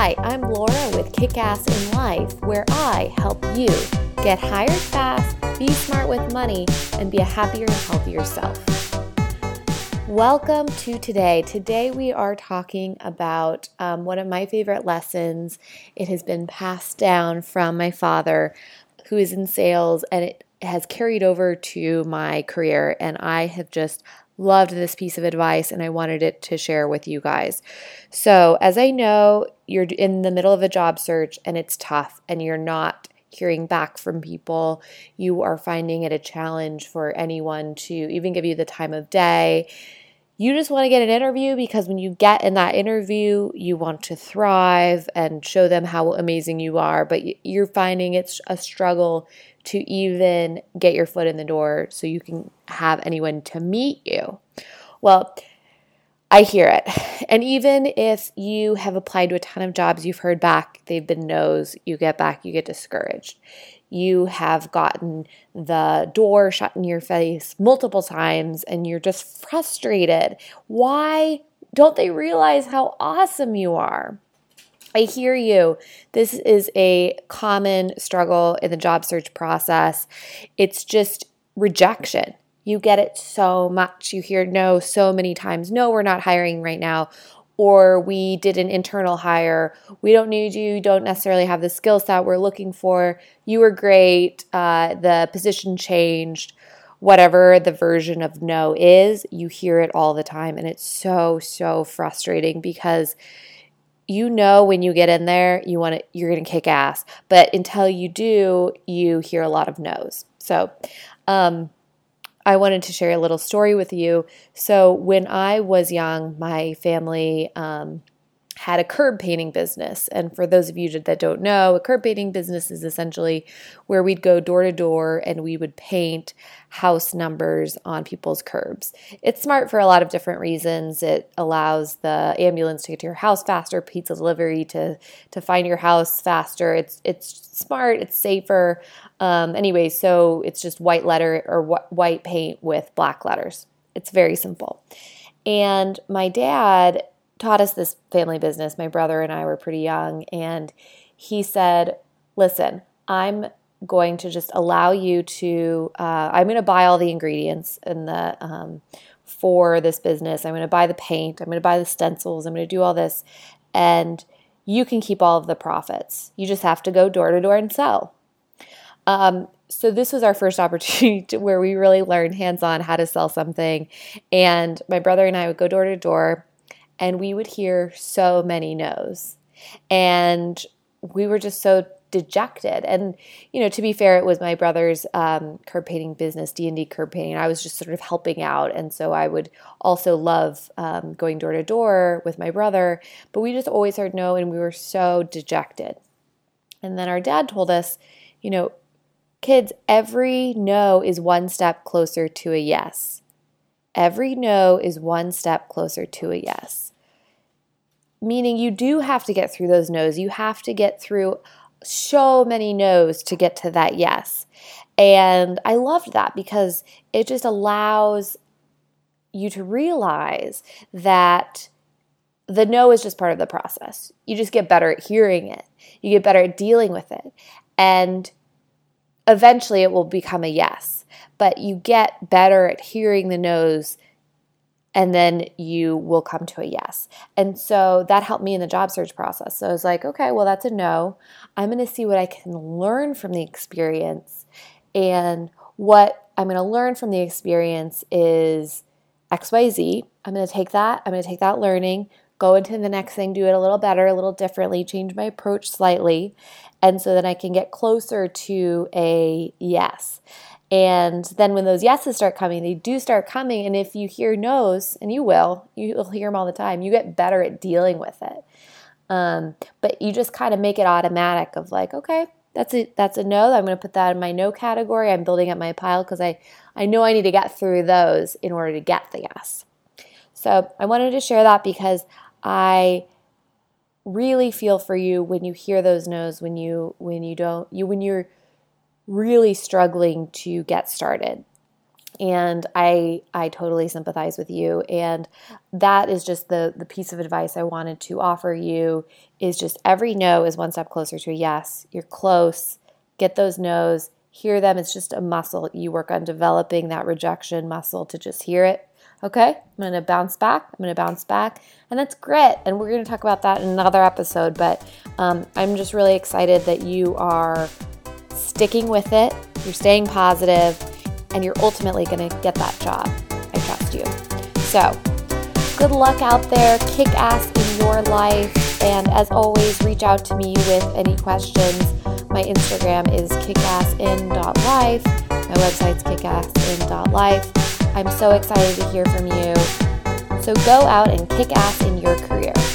Hi, I'm Laura with Kick-Ass in Life, where I help you get hired fast, be smart with money, and be a happier and healthier self. Welcome to today. Today we are talking about one of my favorite lessons. It has been passed down from my father, who is in sales, and it has carried over to my career, and I have just loved this piece of advice, and I wanted it to share with you guys. So, as I know, you're in the middle of a job search, and it's tough, and you're not hearing back from people. You are finding it a challenge for anyone to even give you the time of day. You just want to get an interview because when you get in that interview, you want to thrive and show them how amazing you are, but you're finding it's a struggle to even get your foot in the door so you can have anyone to meet you. Well, I hear it. And even if you have applied to a ton of jobs, you've heard back, they've been no's, you get back, you get discouraged. You have gotten the door shut in your face multiple times and you're just frustrated. Why don't they realize how awesome you are? I hear you. This is a common struggle in the job search process. It's just rejection. You get it so much. You hear no so many times. No, we're not hiring right now. Or we did an internal hire. We don't need you. You don't necessarily have the skill set we're looking for. You were great. The position changed. Whatever the version of no is, you hear it all the time. And it's so, so frustrating because you know when you get in there, you're going to kick ass. But until you do, you hear a lot of no's. So I wanted to share a little story with you. So when I was young, my family had a curb painting business. And for those of you that don't know, a curb painting business is essentially where we'd go door to door and we would paint house numbers on people's curbs. It's smart for a lot of different reasons. It allows the ambulance to get to your house faster, pizza delivery to find your house faster. It's smart, it's safer. Anyway, so it's just white letter or white paint with black letters. It's very simple. And my dad taught us this family business. My brother and I were pretty young, and he said, listen, I'm going to just allow you to, I'm going to buy all the ingredients in the for this business. I'm going to buy the paint. I'm going to buy the stencils. I'm going to do all this, and you can keep all of the profits. You just have to go door to door and sell. So this was our first opportunity where we really learned hands-on how to sell something. And my brother and I would go door to door, and we would hear so many no's. And we were just so dejected. And, to be fair, it was my brother's curb painting business, D&D curb painting. I was just sort of helping out. And so I would also love going door to door with my brother. But we just always heard no, and we were so dejected. And then our dad told us, kids, every no is one step closer to a yes. Every no is one step closer to a yes. Meaning you do have to get through those no's. You have to get through so many no's to get to that yes. And I loved that because it just allows you to realize that the no is just part of the process. You just get better at hearing it. You get better at dealing with it. And eventually it will become a yes. But you get better at hearing the no's, and then you will come to a yes. And so that helped me in the job search process. So I was like, okay, well, that's a no. I'm going to see what I can learn from the experience. And what I'm going to learn from the experience is XYZ. I'm going to take that. I'm going to take that learning, go into the next thing, do it a little better, a little differently, change my approach slightly. And so then I can get closer to a yes. And then when those yeses start coming, they do start coming. And if you hear no's, and you'll hear them all the time, you get better at dealing with it. But you just kind of make it automatic of like, okay, that's a no. I'm going to put that in my no category. I'm building up my pile because I know I need to get through those in order to get the yes. So I wanted to share that because I really feel for you when you hear those no's, when you're really struggling to get started. And I totally sympathize with you. And that is just the piece of advice I wanted to offer you, is just every no is one step closer to a yes. You're close. Get those no's. Hear them. It's just a muscle. You work on developing that rejection muscle to just hear it. Okay, I'm going to bounce back. And that's grit. And we're going to talk about that in another episode. But I'm just really excited that you are sticking with it. You're staying positive. And you're ultimately going to get that job. I trust you. So, good luck out there. Kick ass in your life. And as always, reach out to me with any questions. My Instagram is kickassin.life. My website's kickassin.life. I'm so excited to hear from you. So go out and kick ass in your career.